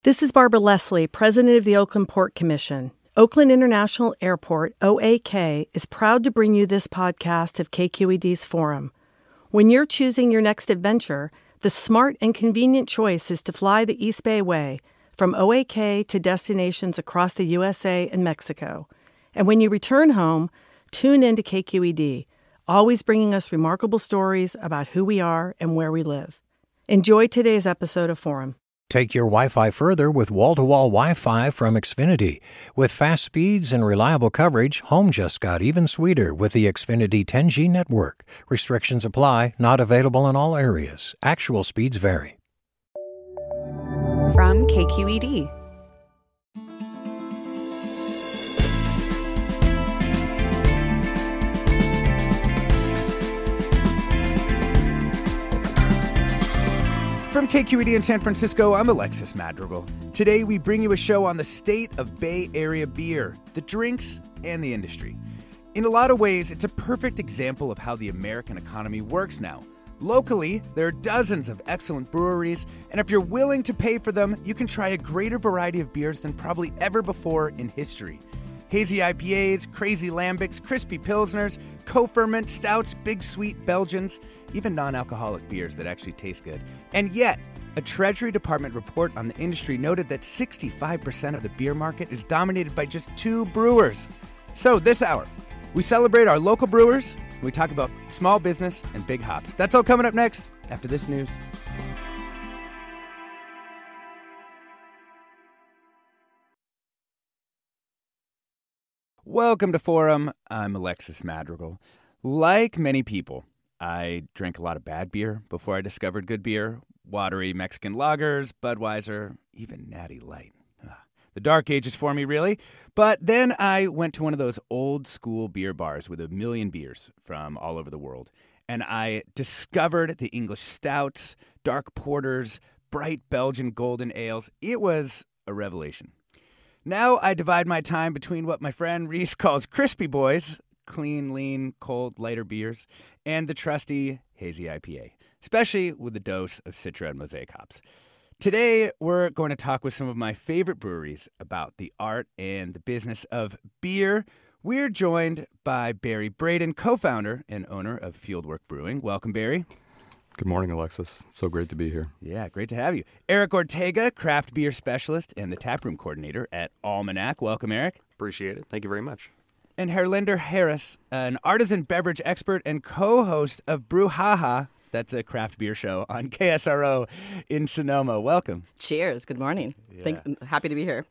This is Barbara Leslie, President of the Oakland Port Commission. Oakland International Airport, OAK, is proud to bring you this podcast of KQED's Forum. When you're choosing your next adventure, the smart and convenient choice is to fly the East Bay Way from OAK to destinations across the USA and Mexico. And when you return home, tune in to KQED, always bringing us remarkable stories about who we are and where we live. Enjoy today's episode of Forum. Take your Wi-Fi further with wall-to-wall Wi-Fi from Xfinity. With fast speeds and reliable coverage, home just got even sweeter with the Xfinity 10G network. Restrictions apply, not available in all areas. Actual speeds vary. From KQED. From KQED in San Francisco, I'm Alexis Madrigal. Today we bring you a show on the state of Bay Area beer, the drinks, and the industry. In a lot of ways, it's a perfect example of how the American economy works now. Locally, there are dozens of excellent breweries, and if you're willing to pay for them, you can try a greater variety of beers than probably ever before in history. Hazy IPAs, crazy lambics, crispy pilsners, co-ferment stouts, big sweet Belgians, even non-alcoholic beers that actually taste good. And yet, a Treasury Department report on the industry noted that 65% of the beer market is dominated by just 2 brewers. So this hour, we celebrate our local brewers, and we talk about small business and big hops. That's all coming up next after this news. Welcome to Forum. I'm Alexis Madrigal. Like many people, I drank a lot of bad beer before I discovered good beer. Watery Mexican lagers, Budweiser, even Natty Light. The dark ages for me, really. But then I went to one of those old school beer bars with a million beers from all over the world. And I discovered the English stouts, dark porters, bright Belgian golden ales. It was a revelation. Now I divide my time between what my friend Reese calls crispy boys, clean, lean, cold, lighter beers, and the trusty hazy IPA, especially with a dose of Citra and Mosaic hops. Today, we're going to talk with some of my favorite breweries about the art and the business of beer. We're joined by Barry Braden, co-founder and owner of Fieldwork Brewing. Welcome, Barry. Good morning, Alexis. So great to be here. Yeah, great to have you. Eric Ortega, craft beer specialist and the taproom coordinator at Almanac. Welcome, Eric. Appreciate it. Thank you very much. And Herlinder Harris, an artisan beverage expert and co-host of Brew Haha. That's a craft beer show on KSRO in Sonoma. Welcome. Cheers. Good morning. Yeah. Thanks. Happy to be here.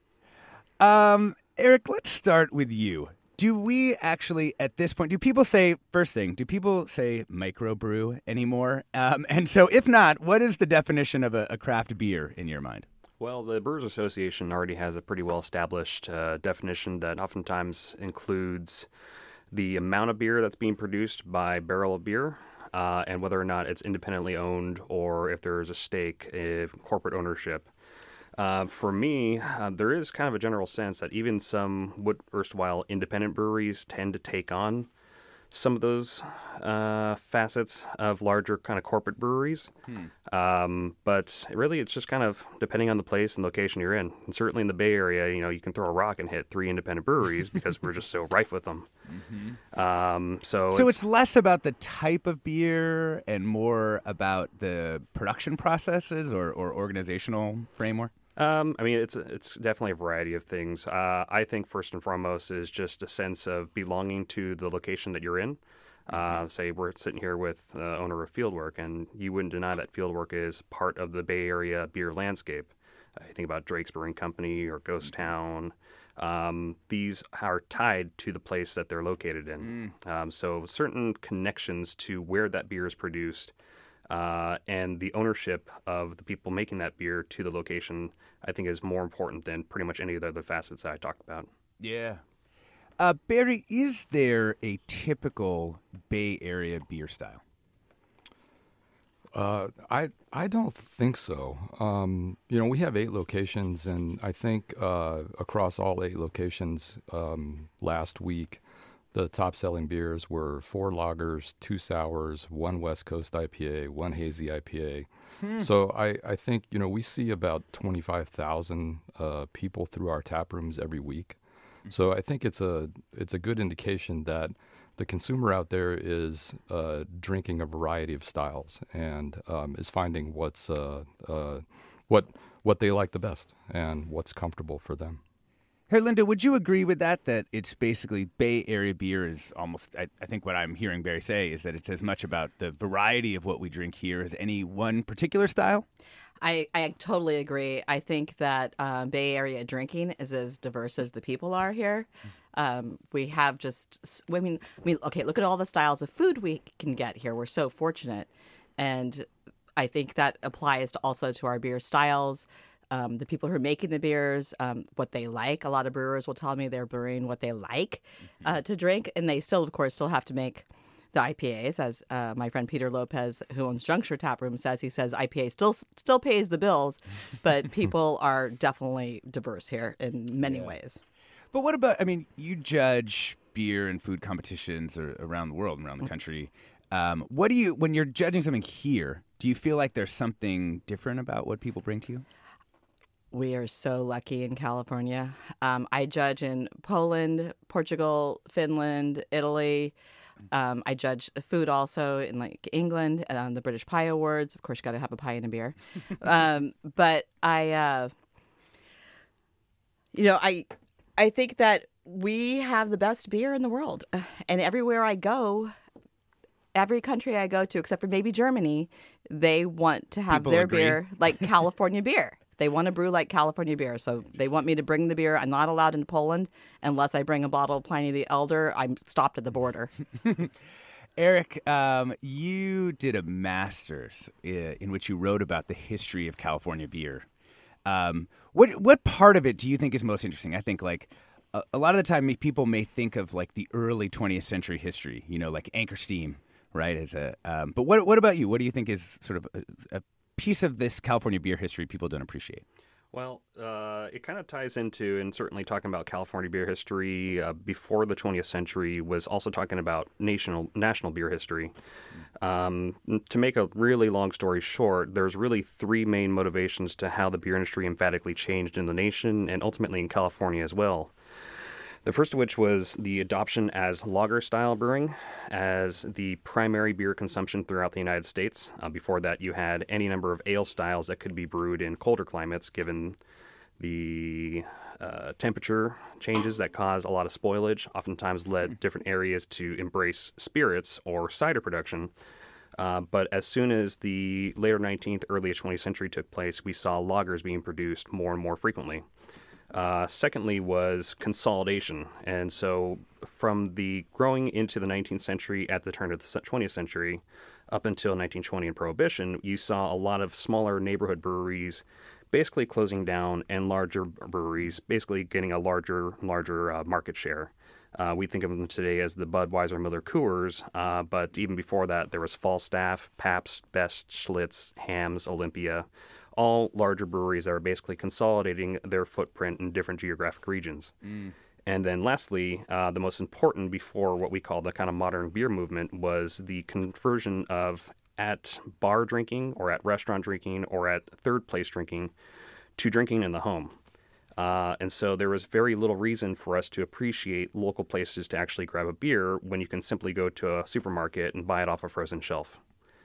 Eric, let's start with you. Do we actually, at this point, do people say microbrew anymore? And so if not, what is the definition of a craft beer in your mind? Well, the Brewers Association already has a pretty well-established definition that oftentimes includes the amount of beer that's being produced by barrel of beer, and whether or not it's independently owned or if there is a stake in corporate ownership. For me, there is kind of a general sense that even some erstwhile independent breweries tend to take on some of those facets of larger kind of corporate breweries. But really, it's just kind of depending on the place and location you're in. And certainly in the Bay Area, you can throw a rock and hit 3 independent breweries because we're just so rife with them. Mm-hmm. So it's less about the type of beer and more about the production processes or organizational framework? It's definitely a variety of things. I think first and foremost is just a sense of belonging to the location that you're in. Say we're sitting here with the owner of Fieldwork, and you wouldn't deny that Fieldwork is part of the Bay Area beer landscape. You think about Drake's Brewing Company or Ghost Town. These are tied to the place that they're located in. So certain connections to where that beer is produced and the ownership of the people making that beer to the location, I think, is more important than pretty much any of the other facets that I talked about. Yeah. Barry, is there a typical Bay Area beer style? I don't think so. We have 8 locations, and I think across all 8 locations last week, the top-selling beers were 4 lagers, 2 sours, 1 West Coast IPA, 1 hazy IPA. So I think, we see about 25,000 people through our tap rooms every week. So I think it's a good indication that the consumer out there is drinking a variety of styles and is finding what they like the best and what's comfortable for them. Linda, would you agree with that it's basically Bay Area beer is almost, I think what I'm hearing Barry say is that it's as much about the variety of what we drink here as any one particular style? I totally agree. I think that Bay Area drinking is as diverse as the people are here. We have okay, look at all the styles of food we can get here. We're so fortunate. And I think that applies also to our beer styles. The people who are making the beers, what they like. A lot of brewers will tell me they're brewing what they like to drink, and they still, of course, have to make the IPAs. As my friend Peter Lopez, who owns Juncture Tap Room, says, he says IPA still pays the bills, but people are definitely diverse here in many ways. But what about, you judge beer and food competitions around the world and around the country. What do you, when you're judging something here, do you feel like there's something different about what people bring to you? We are so lucky in California. I judge in Poland, Portugal, Finland, Italy. I judge food also in England and on the British Pie Awards. Of course, you got to have a pie and a beer. But I think that we have the best beer in the world, and everywhere I go. Every country I go to, except for maybe Germany, they want to have their beer like California beer. They want to brew like California beer. So they want me to bring the beer. I'm not allowed into Poland unless I bring a bottle of Pliny the Elder. I'm stopped at the border. Eric, you did a master's in which you wrote about the history of California beer. What part of it do you think is most interesting? I think a lot of the time people may think of the early 20th century history, like Anchor Steam, right? But what about you? What do you think is sort of a piece of this California beer history people don't appreciate? Well, it kind of ties into, and certainly talking about California beer history before the 20th century was also talking about national beer history. To make a really long story short, there's really 3 main motivations to how the beer industry emphatically changed in the nation and ultimately in California as well. The first of which was the adoption as lager-style brewing as the primary beer consumption throughout the United States. Before that, you had any number of ale styles that could be brewed in colder climates, given the temperature changes that cause a lot of spoilage, oftentimes led different areas to embrace spirits or cider production. But as soon as the later 19th, early 20th century took place, we saw lagers being produced more and more frequently. Secondly was consolidation. And so from the growing into the 19th century at the turn of the 20th century up until 1920 and Prohibition, you saw a lot of smaller neighborhood breweries basically closing down and larger breweries basically getting a larger market share. We think of them today as the Budweiser, Miller, Coors, but even before that, there was Falstaff, Pabst, Best, Schlitz, Hamm's, Olympia, all larger breweries that are basically consolidating their footprint in different geographic regions. And then lastly, the most important before what we call the kind of modern beer movement was the conversion of at bar drinking or at restaurant drinking or at third place drinking to drinking in the home. And so there was very little reason for us to appreciate local places to actually grab a beer when you can simply go to a supermarket and buy it off a frozen shelf.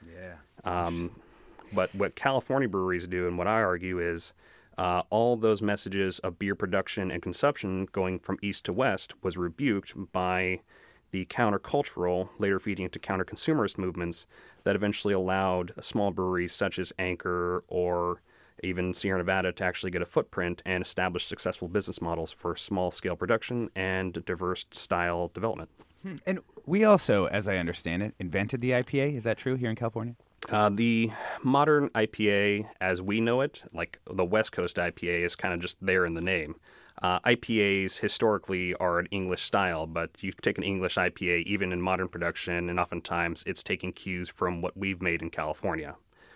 Yeah. But what California breweries do, and what I argue is all those messages of beer production and consumption going from east to west was rebuked by the countercultural, later feeding into counter-consumerist movements that eventually allowed small breweries such as Anchor or even Sierra Nevada to actually get a footprint and establish successful business models for small-scale production and diverse style development. And we also, as I understand it, invented the IPA. Is that true here in California? The modern IPA, as we know it, like the West Coast IPA, is kind of just there in the name. IPAs historically are an English style, but you take an English IPA, even in modern production, and oftentimes it's taking cues from what we've made in California.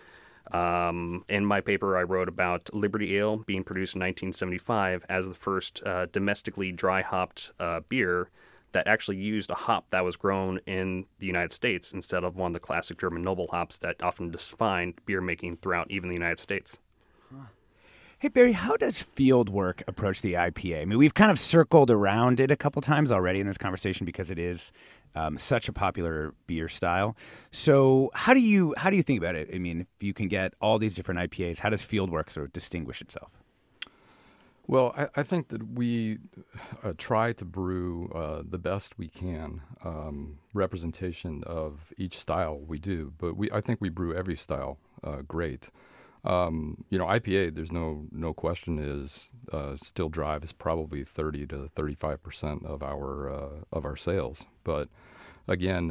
In my paper, I wrote about Liberty Ale being produced in 1975 as the first domestically dry-hopped beer that actually used a hop that was grown in the United States instead of one of the classic German noble hops that often define beer making throughout even the United States. Hey, Barry, how does Fieldwork approach the IPA? I mean, we've kind of circled around it a couple times already in this conversation because it is such a popular beer style. So how do you think about it? I mean, if you can get all these different IPAs, how does Fieldwork sort of distinguish itself? Well, I think that we try to brew the best we can representation of each style we do, but I think we brew every style great. IPA, there's no question, is still drives probably 30 to 35% of our sales. But again,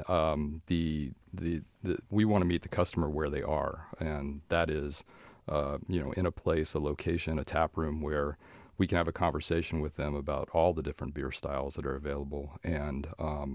we want to meet the customer where they are, and that is, in a place, a location, a tap room where we can have a conversation with them about all the different beer styles that are available. And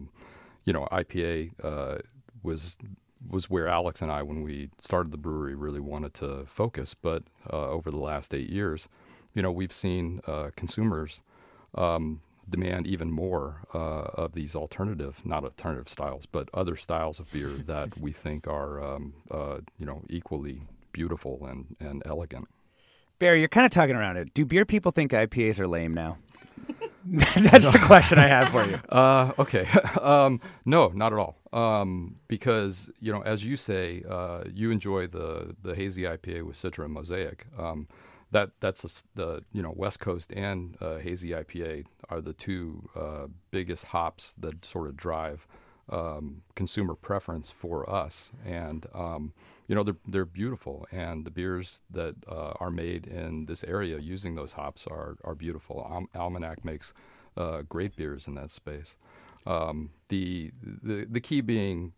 IPA was where Alex and I, when we started the brewery, really wanted to focus. But over the last 8 years, we've seen consumers demand even more of these not alternative styles, but other styles of beer that we think are, equally beautiful and elegant. Barry, you're kind of talking around it. Do beer people think IPAs are lame now? That's the question I have for you. Okay. No, not at all. Because, as you say, you enjoy the hazy IPA with Citra and Mosaic. That's the West Coast and hazy IPA are the two biggest hops that sort of drive consumer preference for us. And, they're beautiful. And the beers that are made in this area using those hops are beautiful. Almanac makes great beers in that space. The key being,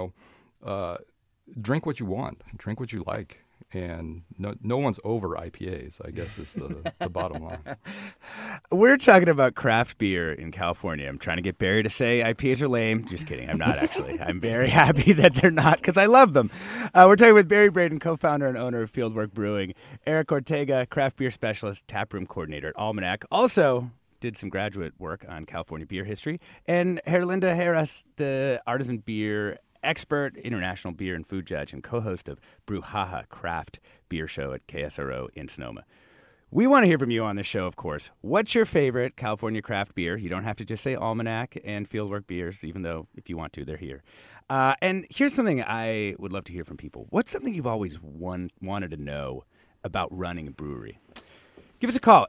drink what you want, drink what you like. And no one's over IPAs, I guess, is the bottom line. We're talking about craft beer in California. I'm trying to get Barry to say IPAs are lame. Just kidding. I'm not, actually. I'm very happy that they're not because I love them. We're talking with Barry Braden, co-founder and owner of Fieldwork Brewing, Eric Ortega, craft beer specialist, taproom coordinator at Almanac. Also did some graduate work on California beer history. And Herlinda Heras, the artisan beer expert, international beer and food judge, and co-host of Brouhaha Craft Beer Show at KSRO in Sonoma. We want to hear from you on this show, of course. What's your favorite California craft beer? You don't have to just say Almanac and Fieldwork beers, even though if you want to, they're here. And here's something I would love to hear from people. What's something you've always wanted to know about running a brewery? Give us a call,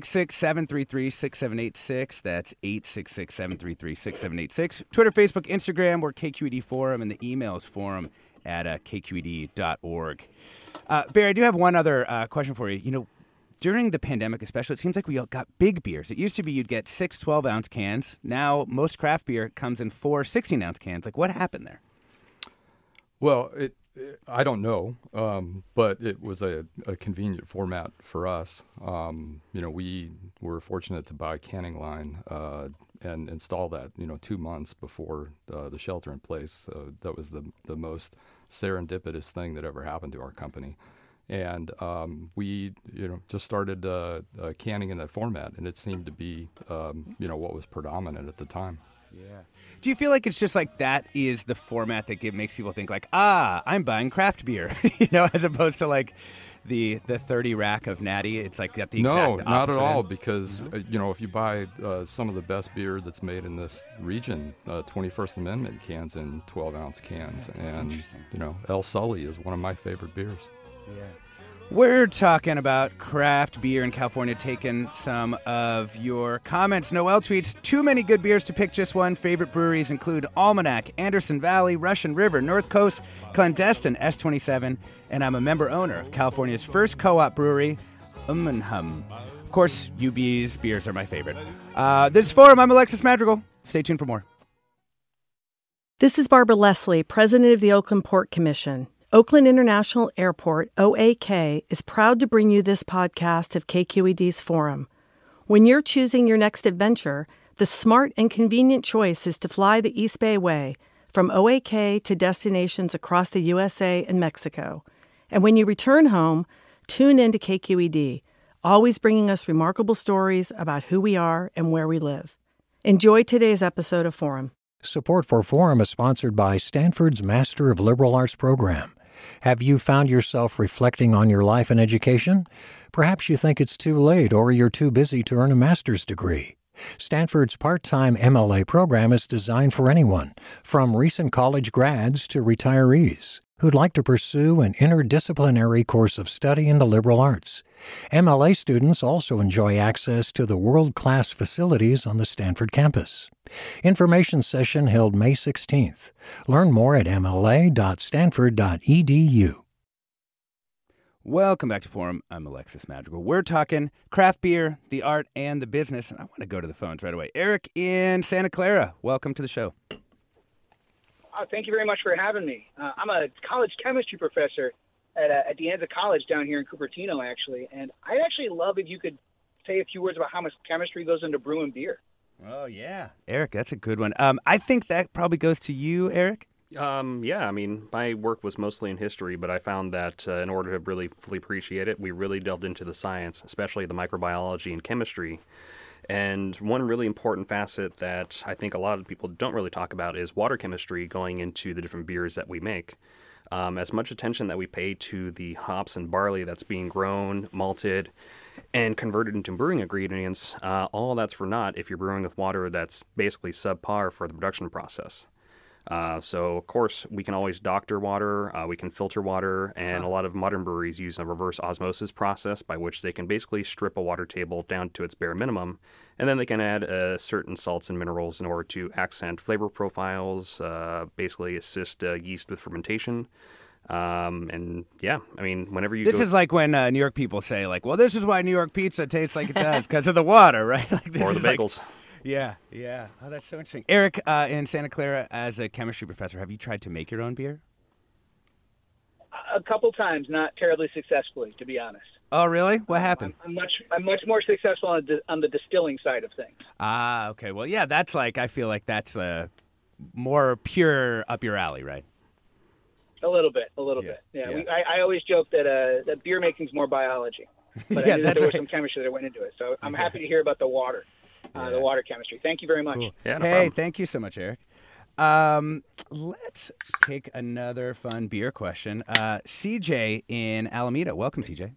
866-733-6786. That's 866-733-6786. Twitter, Facebook, Instagram, we're KQED Forum, and the email is forum@kqed.org. Barry, I do have one other question for you. During the pandemic especially, it seems like we all got big beers. It used to be you'd get 6 12-ounce cans. Now most craft beer comes in 4 16-ounce cans. Like, what happened there? Well, I don't know, but it was a convenient format for us. We were fortunate to buy a canning line and install that, 2 months before the shelter in place. That was the most serendipitous thing that ever happened to our company. And we, just started canning in that format, and it seemed to be, what was predominant at the time. Yeah. Do you feel like it's just like that is the format that makes people think like, I'm buying craft beer, as opposed to like the 30 rack of Natty? It's like the exact opposite. No, not at all, because, if you buy some of the best beer that's made in this region, 21st Amendment cans in 12-ounce cans. Yeah, and, El Sully is one of my favorite beers. Yeah. We're talking about craft beer in California, taking some of your comments. Noel tweets, too many good beers to pick just one. Favorite breweries include Almanac, Anderson Valley, Russian River, North Coast, Clandestine, S27, and I'm a member owner of California's first co-op brewery, Hum. Of course, UB's beers are my favorite. This is Forum. I'm Alexis Madrigal. Stay tuned for more. This is Barbara Leslie, president of the Oakland Port Commission. Oakland International Airport, OAK, is proud to bring you this podcast of KQED's Forum. When you're choosing your next adventure, the smart and convenient choice is to fly the East Bay Way, from OAK to destinations across the USA and Mexico. And when you return home, tune in to KQED, always bringing us remarkable stories about who we are and where we live. Enjoy today's episode of Forum. Support for Forum is sponsored by Stanford's Master of Liberal Arts program. Have you found yourself reflecting on your life and education? Perhaps you think it's too late or you're too busy to earn a master's degree. Stanford's part-time MLA program is designed for anyone, from recent college grads to retirees, who'd like to pursue an interdisciplinary course of study in the liberal arts. MLA students also enjoy access to the world-class facilities on the Stanford campus. Information session held May 16th. Learn more at mla.stanford.edu. Welcome back to Forum. I'm Alexis Madrigal. We're talking craft beer, the art, and the business, and I want to go to the phones right away. Eric in Santa Clara, welcome to the show. Thank you very much for having me. I'm a college chemistry professor at De Anza College down here in Cupertino, actually, and I'd actually love if you could say a few words about how much chemistry goes into brewing beer. Oh, yeah. Eric, that's a good one. I think that probably goes to you, Eric. Yeah, I mean, my work was mostly in history, but I found that in order to really fully appreciate it, we really delved into the science, especially the microbiology and chemistry. And one really important facet that I think a lot of people don't really talk about is water chemistry going into the different beers that we make. As much attention that we pay to the hops and barley that's being grown, malted, and converted into brewing ingredients, all that's for naught if you're brewing with water that's basically subpar for the production process. So, of course, we can always doctor water, we can filter water, and a lot of modern breweries use a reverse osmosis process by which they can basically strip a water table down to its bare minimum, and then they can add certain salts and minerals in order to accent flavor profiles, basically assist yeast with fermentation. And yeah, I mean, whenever you This is like when New York people say, like, well, this is why New York pizza tastes like it does, because of the water, right? Like, this or the is bagels. Yeah. Oh, that's so interesting. Eric, in Santa Clara, as a chemistry professor, have you tried to make your own beer? A couple times, not terribly successfully, to be honest. Oh, really? What happened? I'm much more successful on the distilling side of things. Ah, okay. Well, yeah, that's like, I feel like that's more pure up your alley, right? A little bit. Yeah. I always joke that beer making's more biology, but I knew that there was some chemistry that went into it. So I'm happy to hear about the water chemistry. Thank you very much. Cool. Yeah, no hey, problem. thank you so much, Eric. Let's take another fun beer question. CJ in Alameda. Welcome, CJ.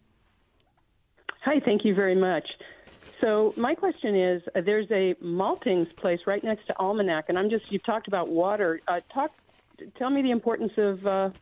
Hi, thank you very much. So my question is, there's a maltings place right next to Almanac, and you've talked about water. Tell me the importance of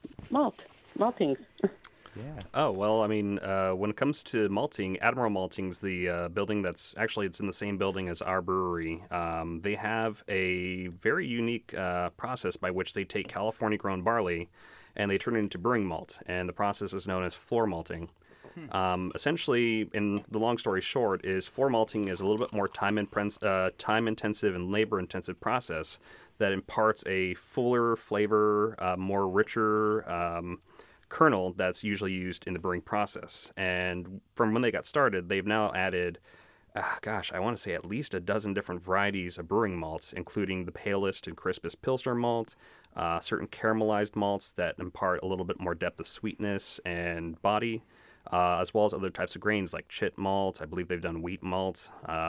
maltings. Yeah. Oh, well, I mean, when it comes to malting, Admiral Malting's the building it's in the same building as our brewery. They have a very unique process by which they take California-grown barley and they turn it into brewing malt, and the process is known as floor malting. Essentially, in the long story short, is floor malting is a little bit more time-intensive and labor-intensive process that imparts a fuller flavor, more richer kernel that's usually used in the brewing process. And from when they got started, they've now added, I want to say at least a dozen different varieties of brewing malts, including the palest and crispest Pilsner malt, certain caramelized malts that impart a little bit more depth of sweetness and body, as well as other types of grains like chit malt. I believe they've done wheat malt.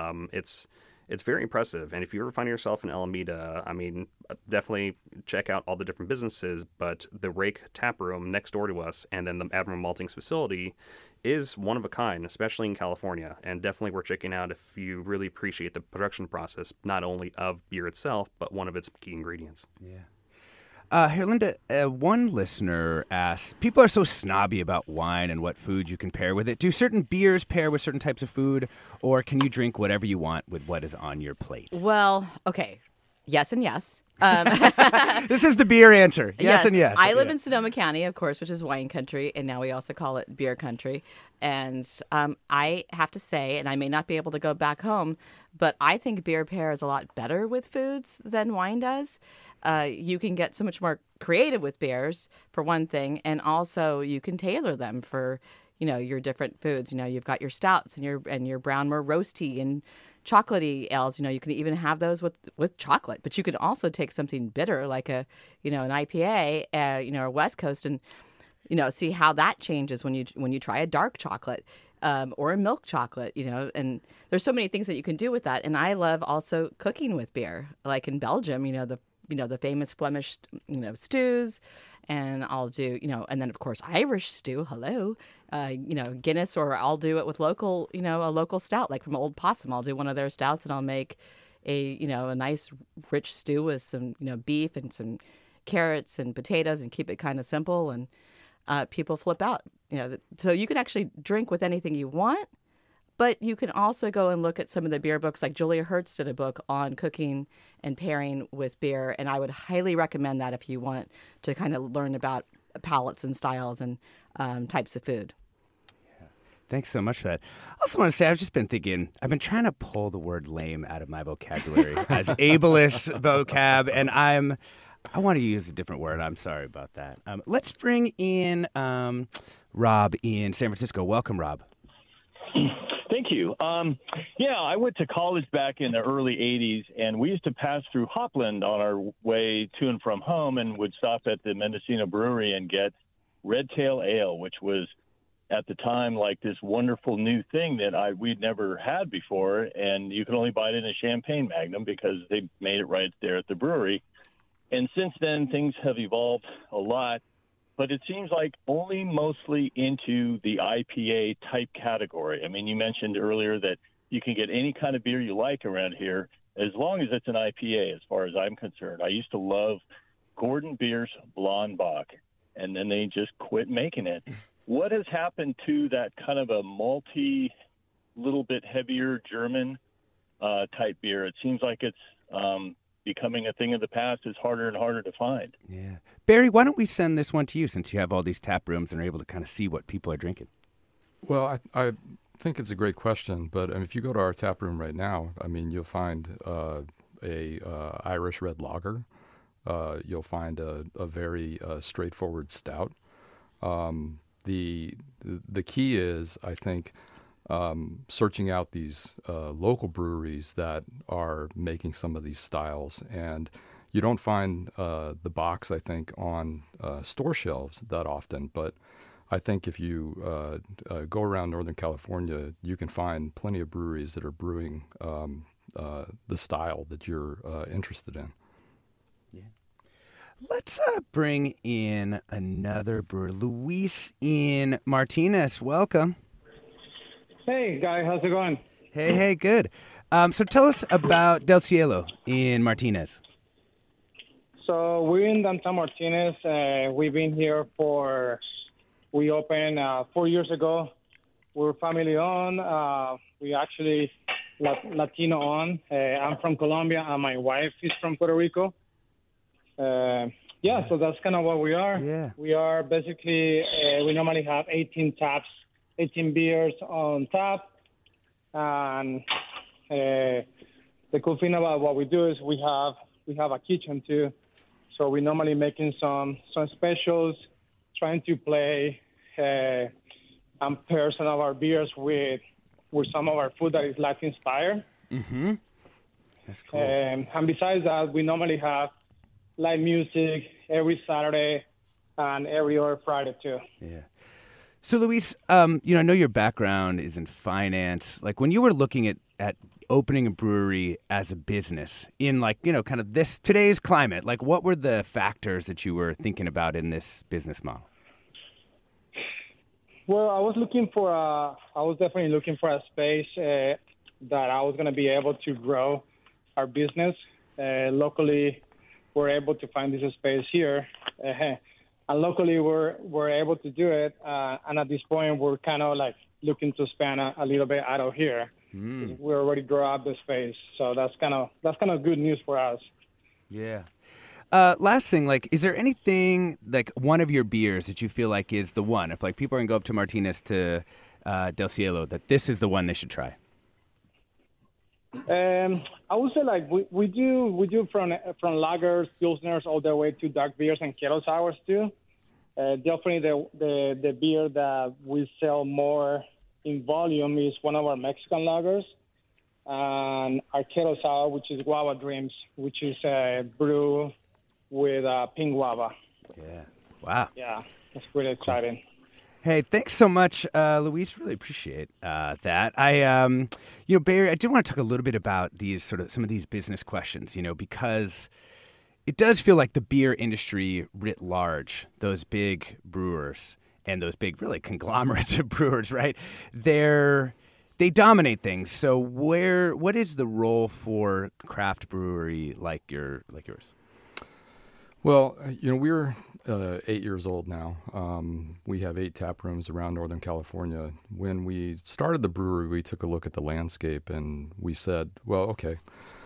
It's very impressive. And if you ever find yourself in Alameda, I mean, definitely check out all the different businesses. But the Rake Tap Room next door to us and then the Admiral Malting's facility is one of a kind, especially in California. And definitely worth checking out if you really appreciate the production process, not only of beer itself, but one of its key ingredients. Yeah. Here, Linda, one listener asks, people are so snobby about wine and what food you can pair with it. Do certain beers pair with certain types of food, or can you drink whatever you want with what is on your plate? Well, okay. Yes and yes. This is the beer answer. Yes and yes. I live in Sonoma County, of course, which is wine country, and now we also call it beer country. And I have to say, and I may not be able to go back home, but I think beer pairs a lot better with foods than wine does. You can get so much more creative with beers, for one thing, and also you can tailor them for, your different foods. You've got your stouts and your brown, more roasty and chocolatey ales. You can even have those with chocolate, but you can also take something bitter like an IPA, or West Coast, and see how that changes when you try a dark chocolate. or a milk chocolate, and there's so many things that you can do with that. And I love also cooking with beer, like in Belgium, the famous Flemish, stews, and I'll do, and then of course Irish stew. Hello, Guinness, or I'll do it with local, a local stout, like from Old Possum. I'll do one of their stouts, and I'll make a nice rich stew with some, beef and some carrots and potatoes, and keep it kind of simple, and people flip out. So you can actually drink with anything you want, but you can also go and look at some of the beer books. Like Julia Hertz did a book on cooking and pairing with beer, and I would highly recommend that if you want to kind of learn about palates and styles and types of food. Thanks so much for that. I also want to say, I've just been thinking, I've been trying to pull the word lame out of my vocabulary as ableist vocab, and I want to use a different word. I'm sorry about that. Let's bring in Rob in San Francisco. Welcome, Rob. Thank you. I went to college back in the early 80s, and we used to pass through Hopland on our way to and from home, and would stop at the Mendocino Brewery and get Red Tail Ale, which was at the time like this wonderful new thing that we'd never had before, and you could only buy it in a champagne magnum because they made it right there at the brewery. And since then, things have evolved a lot, but it seems like only mostly into the IPA type category. I mean, you mentioned earlier that you can get any kind of beer you like around here as long as it's an IPA, as far as I'm concerned. I used to love Gordon Bier's Blonde Bock, and then they just quit making it. What has happened to that kind of a malty, little bit heavier German type beer? It seems like it's becoming a thing of the past. Is harder and harder to find. Yeah. Barry, why don't we send this one to you, since you have all these tap rooms and are able to kind of see what people are drinking? Well, I think it's a great question, but if you go to our tap room right now, you'll find a Irish red lager. You'll find a very straightforward stout. The key is, I think, searching out these local breweries that are making some of these styles. And you don't find the box, I think, on store shelves that often. But I think if you go around Northern California, you can find plenty of breweries that are brewing the style that you're interested in. Yeah. Let's bring in another brewer, Luis in Martinez. Welcome. Hey, Guy. How's it going? Hey, good. So tell us about Del Cielo in Martinez. So we're in downtown Martinez. We've been here we opened 4 years ago. We're family owned. We actually Latino owned. I'm from Colombia, and my wife is from Puerto Rico. So that's kind of what we are. Yeah. We are basically, we normally have 18 beers on tap. And the cool thing about what we do is we have a kitchen too. So we're normally making some specials, trying to play and pair some of our beers with some of our food that is Latin inspired. Mm-hmm. That's cool. And besides that, we normally have live music every Saturday and every other Friday too. Yeah. So Luis, I know your background is in finance. Like, when you were looking at opening a brewery as a business in kind of today's climate, like, what were the factors that you were thinking about in this business model? Well, I was definitely looking for a space that I was going to be able to grow our business. Locally, we're able to find this space here. And locally, we're able to do it. And at this point, we're kind of like looking to expand a little bit out of here. We already grow up the space, so that's kind of good news for us. Yeah. Last thing, is there anything one of your beers that you feel like is the one? If people are gonna go up to Martinez to Del Cielo, that this is the one they should try. I would say we do from lagers, pilsners, all the way to dark beers and kettle sours too. Definitely the beer that we sell more in volume is one of our Mexican lagers, and our kettle sour, which is Guava Dreams, which is brew with pink guava. Yeah. Wow. Yeah, that's pretty exciting. Hey, thanks so much, Luis. Really appreciate that. Barry, I did want to talk a little bit about some of these business questions, because it does feel like the beer industry writ large, those big brewers and those big, really, conglomerates of brewers, right? They dominate things. So what is the role for craft brewery like yours? Well, we're 8 years old now. We have 8 tap rooms around Northern California. When we started the brewery, we took a look at the landscape and we said, well, okay,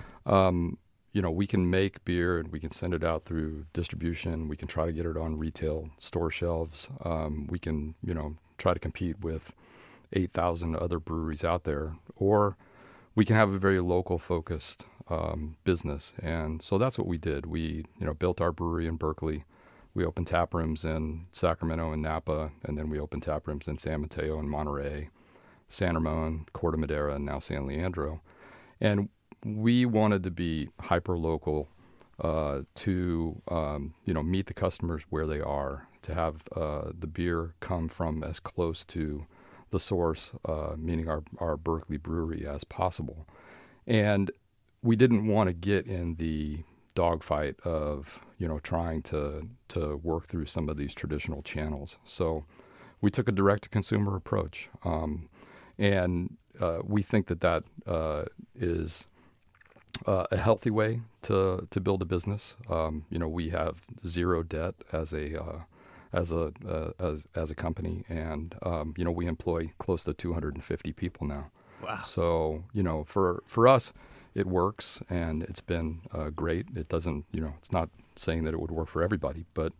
we can make beer and we can send it out through distribution. We can try to get it on retail store shelves. We can, try to compete with 8,000 other breweries out there, or we can have a very local focused business. And so that's what we did. We, built our brewery in Berkeley. We opened tap rooms in Sacramento and Napa, and then we opened tap rooms in San Mateo and Monterey, San Ramon, Corte Madera, and now San Leandro. And we wanted to be hyper-local to, meet the customers where they are, to have the beer come from as close to the source, meaning our Berkeley brewery, as possible. And we didn't want to get in the dogfight of, trying to work through some of these traditional channels. So we took a direct-to-consumer approach. And we think that is a healthy way to build a business. We have zero debt as a company, and we employ close to 250 people now. Wow! So for us, it works, and it's been great. It doesn't, it's not saying that it would work for everybody, but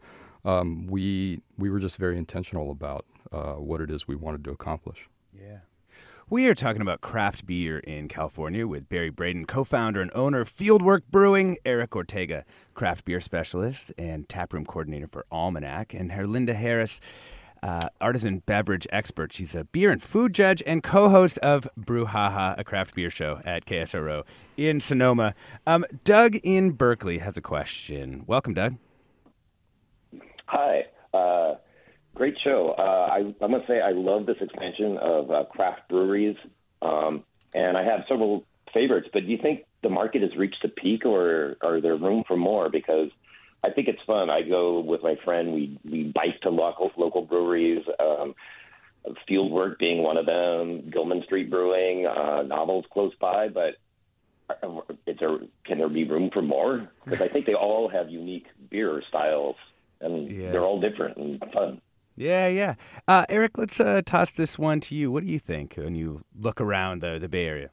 we were just very intentional about what it is we wanted to accomplish. Yeah. We are talking about craft beer in California with Barry Braden, co-founder and owner of Fieldwork Brewing, Eric Ortega, craft beer specialist and taproom coordinator for Almanac, and Herlinda Harris, artisan beverage expert. She's a beer and food judge and co-host of Brewhaha, a craft beer show at KSRO in Sonoma. Doug in Berkeley has a question. Welcome, Doug. Hi. Great show. I must say I love this expansion of craft breweries, and I have several favorites, but do you think the market has reached a peak, or are there room for more? Because I think it's fun. I go with my friend. We bike to local breweries, Fieldwork being one of them, Gilman Street Brewing, Novels close by, but can there be room for more? Because I think they all have unique beer styles, and they're all different and fun. Yeah. Eric, let's toss this one to you. What do you think when you look around the Bay Area?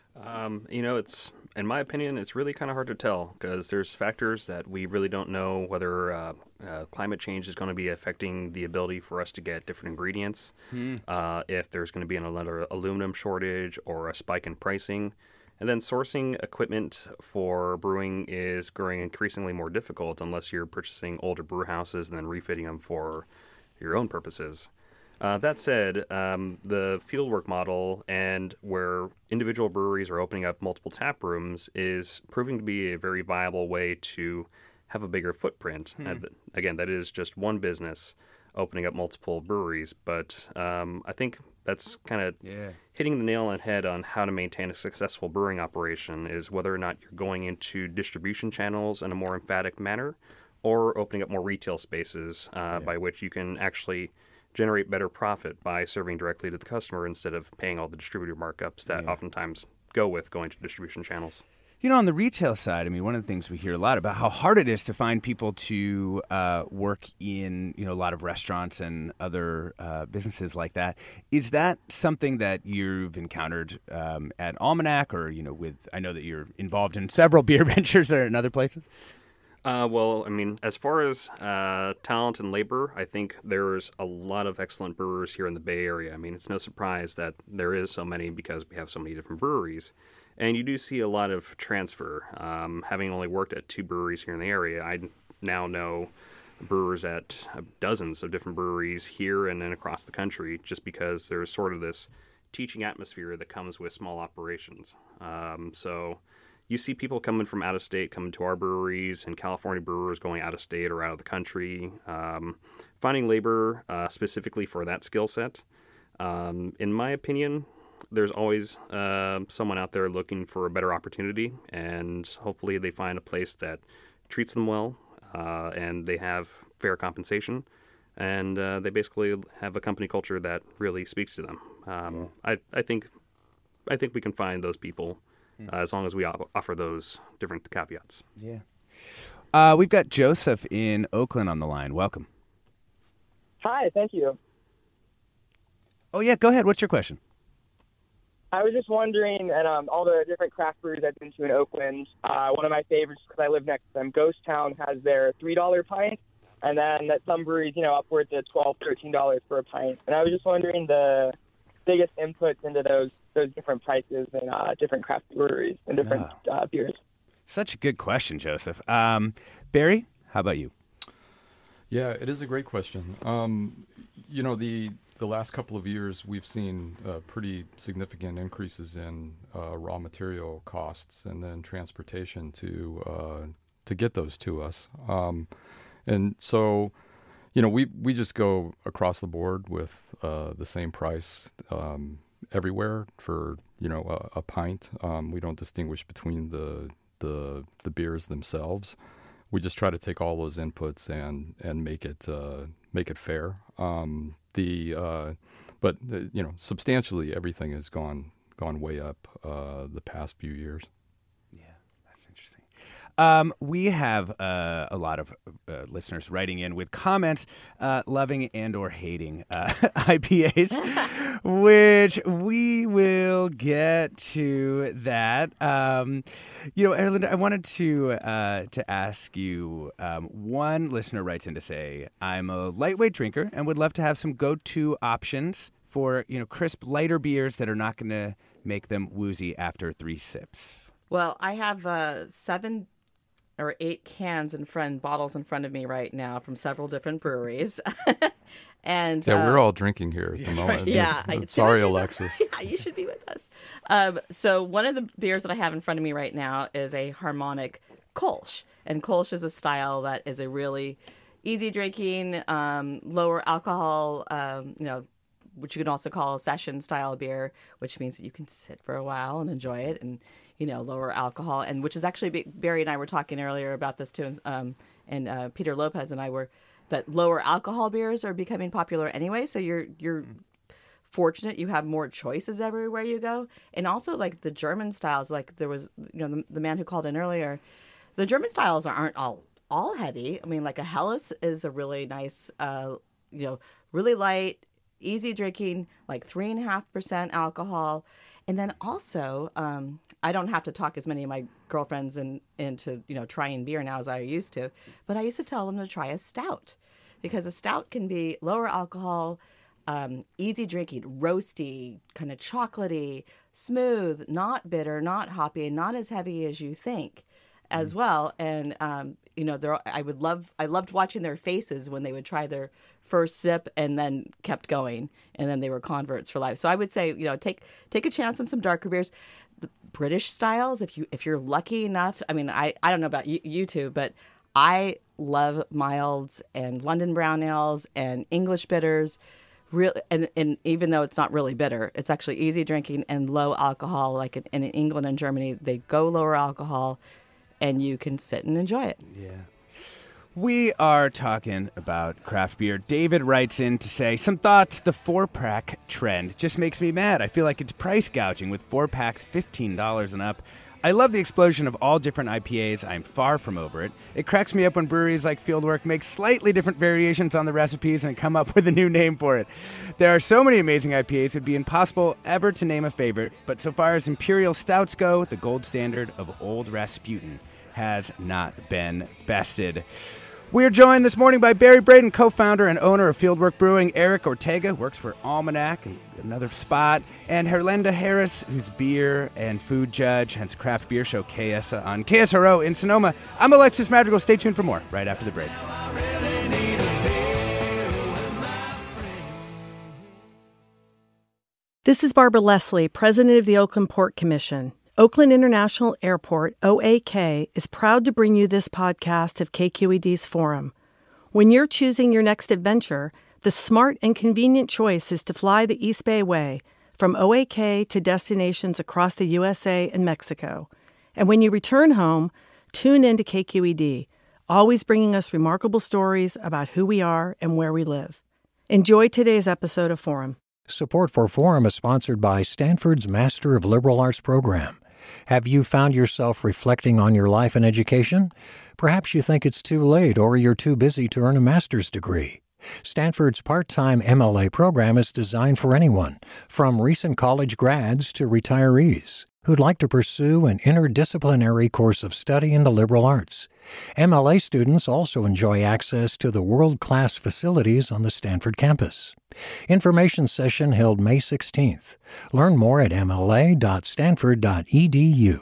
It's, in my opinion, it's really kind of hard to tell because there's factors that we really don't know whether climate change is going to be affecting the ability for us to get different ingredients, if there's going to be another aluminum shortage or a spike in pricing. And then sourcing equipment for brewing is growing increasingly more difficult unless you're purchasing older brew houses and then refitting them for your own purposes. That said, the fieldwork model and where individual breweries are opening up multiple tap rooms is proving to be a very viable way to have a bigger footprint. And again, that is just one business opening up multiple breweries, but I think that's kind of hitting the nail on the head on how to maintain a successful brewing operation is whether or not you're going into distribution channels in a more emphatic manner or opening up more retail spaces by which you can actually generate better profit by serving directly to the customer instead of paying all the distributor markups that oftentimes go with going to distribution channels. On the retail side, I mean, one of the things we hear a lot about how hard it is to find people to work in, a lot of restaurants and other businesses like that. Is that something that you've encountered at Almanac or, I know that you're involved in several beer ventures or in other places? Well, I mean, as far as talent and labor, I think there's a lot of excellent brewers here in the Bay Area. I mean, it's no surprise that there is so many because we have so many different breweries. And you do see a lot of transfer. Having only worked at 2 breweries here in the area, I now know brewers at dozens of different breweries here and then across the country just because there's sort of this teaching atmosphere that comes with small operations. So you see people coming from out of state coming to our breweries, and California brewers going out of state or out of the country, finding labor specifically for that skill set. In my opinion, there's always someone out there looking for a better opportunity, and hopefully they find a place that treats them well, and they have fair compensation, and they basically have a company culture that really speaks to them. I think we can find those people as long as we offer those different caveats. Yeah. We've got Joseph in Oakland on the line. Welcome. Hi, thank you. Oh, yeah, go ahead. What's your question? I was just wondering, at all the different craft breweries I've been to in Oakland, one of my favorites, because I live next to them, Ghost Town, has their $3 pint, and then at some breweries, upwards of $12, $13 for a pint. And I was just wondering the biggest inputs into those different prices in different craft breweries and different beers. Such a good question, Joseph. Barry, how about you? Yeah, it is a great question. The last couple of years, we've seen pretty significant increases in raw material costs and then transportation to get those to us. And so, we just go across the board with the same price everywhere for a pint. We don't distinguish between the beers themselves. We just try to take all those inputs and make it fair. But substantially everything has gone way up the past few years. Yeah, that's interesting. We have a lot of listeners writing in with comments loving and or hating IPAs, which we will get to that. Erlinda, I wanted to ask you, one listener writes in to say, I'm a lightweight drinker and would love to have some go-to options for, crisp, lighter beers that are not going to make them woozy after 3 sips. Well, I have 7 or 8 bottles in front of me right now from several different breweries. And we're all drinking here at the moment. Yeah. Sorry, Alexis. Yeah, you should be with us. So one of the beers that I have in front of me right now is a Harmonic Kolsch. And Kolsch is a style that is a really easy drinking, lower alcohol, which you can also call a session style beer, which means that you can sit for a while and enjoy it, and lower alcohol, and which is actually Barry and I were talking earlier about this too, and Peter Lopez and I were that lower alcohol beers are becoming popular anyway. So you're fortunate you have more choices everywhere you go, and also like the German styles. Like there was the man who called in earlier, the German styles aren't all heavy. I mean, like a Helles is a really nice, really light, easy drinking, like 3.5% alcohol. And then also, I don't have to talk as many of my girlfriends into trying beer now as I used to, but I used to tell them to try a stout, because a stout can be lower alcohol, easy drinking, roasty, kind of chocolatey, smooth, not bitter, not hoppy, and not as heavy as you think, as well. And I loved watching their faces when they would try their first sip and then kept going, and then they were converts for life. So I would say, take a chance on some darker beers. The British styles, if you're lucky enough. I mean, I don't know about you two, but I love milds and London brown ales and English bitters. Really, and even though it's not really bitter, it's actually easy drinking and low alcohol. Like in England and Germany, they go lower alcohol, and you can sit and enjoy it. Yeah. We are talking about craft beer. David writes in to say, some thoughts, the 4-pack trend just makes me mad. I feel like it's price gouging with 4-packs $15 and up. I love the explosion of all different IPAs. I'm far from over it. It cracks me up when breweries like Fieldwork make slightly different variations on the recipes and come up with a new name for it. There are so many amazing IPAs, it would be impossible ever to name a favorite. But so far as Imperial Stouts go, the gold standard of Old Rasputin has not been bested. We are joined this morning by Barry Braden, co-founder and owner of Fieldwork Brewing. Eric Ortega works for Almanac and another spot. And Herlinda Harris, who's beer and food judge, hence Craft Beer Show KS on KSRO in Sonoma. I'm Alexis Madrigal. Stay tuned for more right after the break. This is Barbara Leslie, president of the Oakland Port Commission. Oakland International Airport, OAK, is proud to bring you this podcast of KQED's Forum. When you're choosing your next adventure, the smart and convenient choice is to fly the East Bay Way from OAK to destinations across the USA and Mexico. And when you return home, tune in to KQED, always bringing us remarkable stories about who we are and where we live. Enjoy today's episode of Forum. Support for Forum is sponsored by Stanford's Master of Liberal Arts program. Have you found yourself reflecting on your life and education? Perhaps you think it's too late or you're too busy to earn a master's degree. Stanford's part-time MLA program is designed for anyone, from recent college grads to retirees, who'd like to pursue an interdisciplinary course of study in the liberal arts. MLA students also enjoy access to the world-class facilities on the Stanford campus. Information session held May 16th. Learn more at mla.stanford.edu.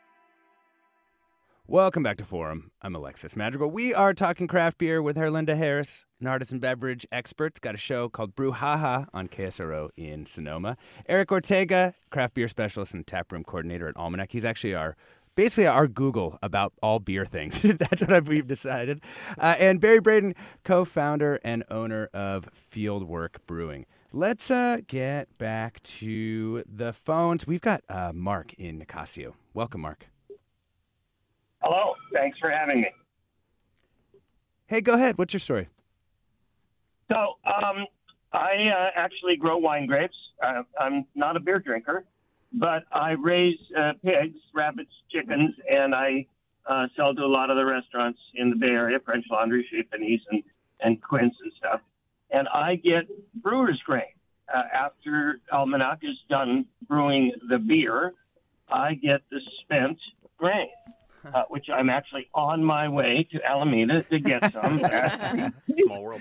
Welcome back to Forum. I'm Alexis Madrigal. We are talking craft beer with Herlinda Harris, an artisan beverage expert. Got a show called Brouhaha on KSRO in Sonoma. Eric Ortega, craft beer specialist and taproom coordinator at Almanac. He's actually basically our Google about all beer things. That's what we've decided. And Barry Braden, co-founder and owner of Fieldwork Brewing. Let's get back to the phones. We've got Mark in Nicasio. Welcome, Mark. Hello. Thanks for having me. Hey, go ahead. What's your story? So, I actually grow wine grapes. I'm not a beer drinker, but I raise pigs, rabbits, chickens, and I sell to a lot of the restaurants in the Bay Area, French Laundry, Chez Panisse, and Quince and stuff. And I get brewer's grain. After Almanac is done brewing the beer, I get the spent grain. Which I'm actually on my way to Alameda to get some. Small world.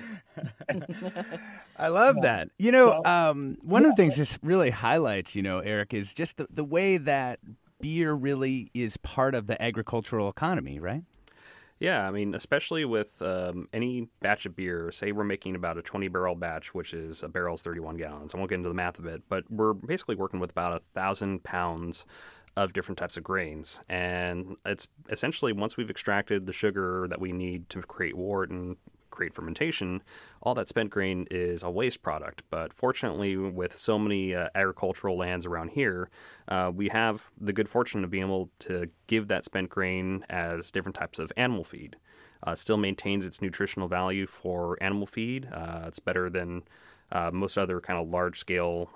I love that. You know, one of the things this really highlights, Eric, is just the way that beer really is part of the agricultural economy, right? Yeah, I mean, especially with any batch of beer, say we're making about a 20-barrel batch, which is a barrel's 31 gallons. I won't get into the math of it, but we're basically working with about 1,000 pounds of different types of grains. And it's essentially, once we've extracted the sugar that we need to create wort and create fermentation, all that spent grain is a waste product. But fortunately, with so many agricultural lands around here, we have the good fortune of being able to give that spent grain as different types of animal feed. It still maintains its nutritional value for animal feed. It's better than most other kind of large-scale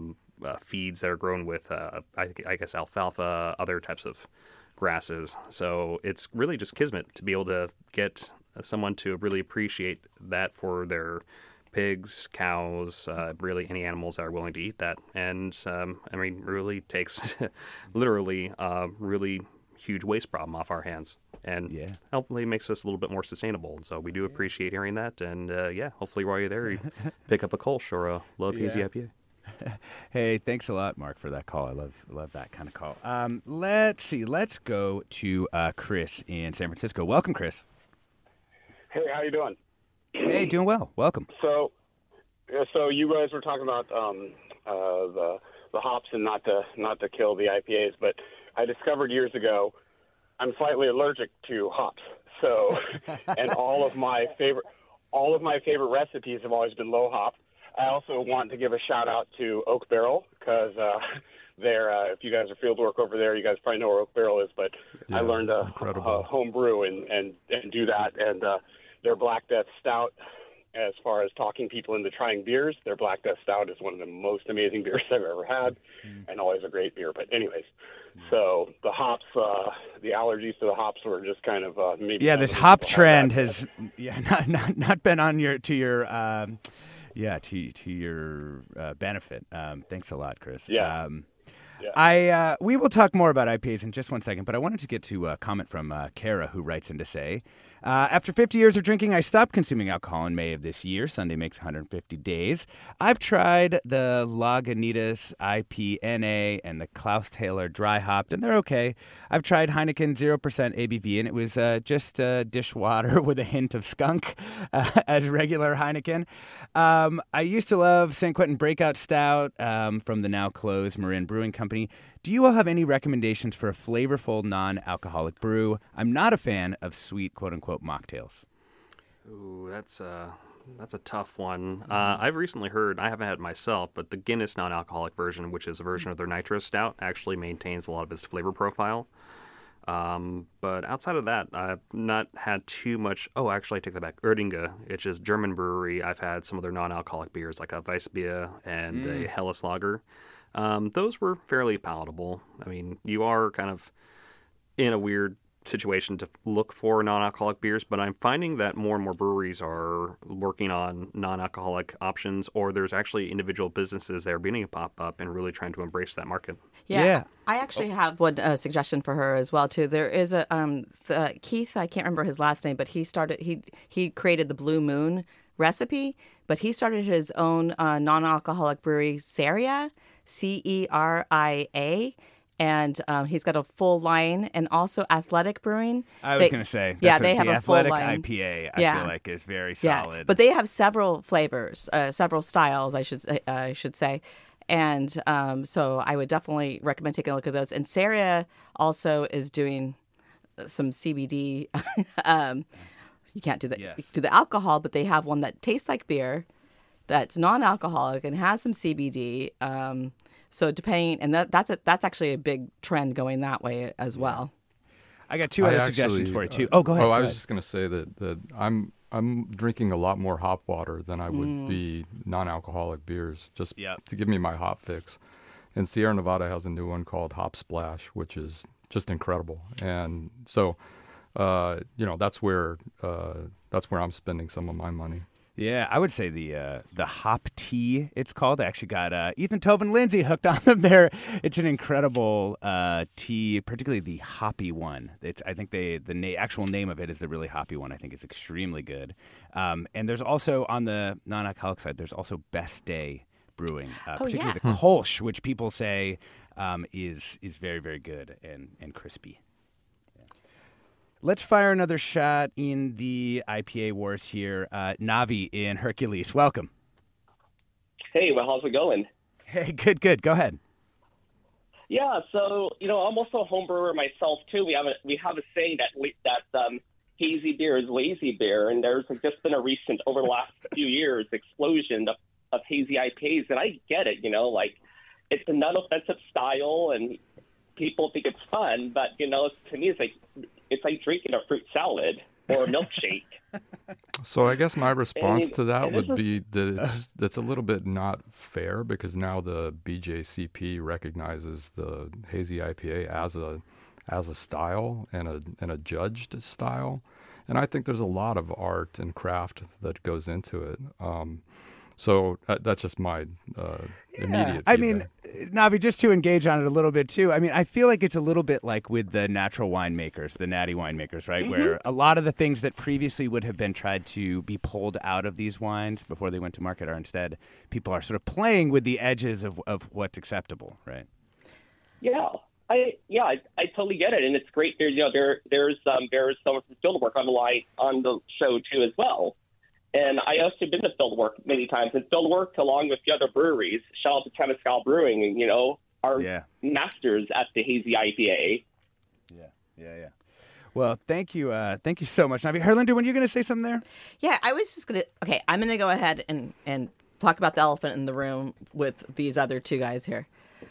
feeds that are grown with, I guess, alfalfa, other types of grasses. So it's really just kismet to be able to get someone to really appreciate that for their pigs, cows, really any animals that are willing to eat that. And, really takes literally a really huge waste problem off our hands. And hopefully makes us a little bit more sustainable. So we do appreciate hearing that. And, hopefully while you're there, you pick up a Kolsch or a Love Hazy IPA. Hey, thanks a lot, Mark, for that call. I love that kind of call. Let's see. Let's go to Chris in San Francisco. Welcome, Chris. Hey, how you doing? Hey, doing well. Welcome. So you guys were talking about the hops and not to kill the IPAs, but I discovered years ago I'm slightly allergic to hops. So, and all of my favorite recipes have always been low hop. I also want to give a shout out to Oak Barrel because they're if you guys are fieldwork over there, you guys probably know where Oak Barrel is. But I learned a home brew and do that. And their Black Death Stout, as far as talking people into trying beers, their Black Death Stout is one of the most amazing beers I've ever had, and always a great beer. But anyways, so the hops, the allergies to the hops were just kind of maybe. Yeah, this hop trend has not been on your benefit. Thanks a lot, Chris. Yeah. We will talk more about IPAs in just one second, but I wanted to get to a comment from Kara, who writes in to say, after 50 years of drinking, I stopped consuming alcohol in May of this year. Sunday makes 150 days. I've tried the Lagunitas IPNA and the Klaus Taylor dry hopped, and they're okay. I've tried Heineken 0% ABV, and it was just dishwater with a hint of skunk as regular Heineken. I used to love San Quentin Breakout Stout from the now closed Marin Brewing Company. Company. Do you all have any recommendations for a flavorful non-alcoholic brew? I'm not a fan of sweet, quote-unquote, mocktails. Ooh, that's a tough one. I've recently heard, I haven't had it myself, but the Guinness non-alcoholic version, which is a version of their Nitro Stout, actually maintains a lot of its flavor profile. But outside of that, I've not had too much. Oh, actually, I take that back. Oerdinge, which is German brewery. I've had some of their non-alcoholic beers, like a Weissbier and a Helles Lager. Those were fairly palatable. I mean, you are kind of in a weird situation to look for non-alcoholic beers, but I'm finding that more and more breweries are working on non-alcoholic options, or there's actually individual businesses that are beginning to pop up and really trying to embrace that market. Yeah. I actually have one suggestion for her as well too. There is a Keith, I can't remember his last name, but he created the Blue Moon recipe, but he started his own non-alcoholic brewery, Ceria, Ceria. And he's got a full line, and also Athletic Brewing. I was going to say, they have the a full Athletic line. IPA. I feel like is very solid. Yeah, but they have several flavors, several styles, I should say, and so I would definitely recommend taking a look at those. And Ceria also is doing some CBD. You can't do the alcohol, but they have one that tastes like beer, that's non-alcoholic and has some CBD. So depending, and that's actually a big trend going that way as well. I got two other suggestions for you too. Oh, go ahead. I was just going to say that I'm drinking a lot more hop water than I would be non-alcoholic beers, just to give me my hop fix. And Sierra Nevada has a new one called Hop Splash, which is just incredible. And so, that's where I'm spending some of my money. Yeah, I would say the hop tea, it's called. I actually got Ethan Tobin Lindsay hooked on them there. It's an incredible tea, particularly the hoppy one. I think the actual name of it is the really hoppy one. I think it's extremely good. And there's also, on the non-alcoholic side, there's also Best Day Brewing, particularly the Kolsch, which people say is very, very good and crispy. Let's fire another shot in the IPA wars here. Navi in Hercules, welcome. Hey, well, how's it going? Hey, good. Go ahead. Yeah, so I'm also a home brewer myself too. We have a saying that hazy beer is lazy beer, and there's just been a recent, over the last few years, explosion of hazy IPAs, and I get it. It's a non-offensive style, and people think it's fun, but to me, it's like drinking a fruit salad or a milkshake. So I guess my response to that would be that it's a little bit not fair, because now the BJCP recognizes the hazy IPA as a style and a judged style, and I think there's a lot of art and craft that goes into it. So that's just my immediate feedback. I mean, Navi, just to engage on it a little bit too, I mean, I feel like it's a little bit like with the natural winemakers, the natty winemakers, right? Mm-hmm. Where a lot of the things that previously would have been tried to be pulled out of these wines before they went to market are instead, people are sort of playing with the edges of what's acceptable, right? Yeah. I totally get it, and it's great. There's someone from Fieldwork on the line on the show too as well. And I also been to Fieldwork many times, and Fieldwork, along with the other breweries, shout out to Temescal Brewing, and are masters at the hazy IPA. Yeah. Well, thank you so much, Navi. Herlinder, when you're going to say something there? Yeah, I was just going to. Okay, I'm going to go ahead and talk about the elephant in the room with these other two guys here.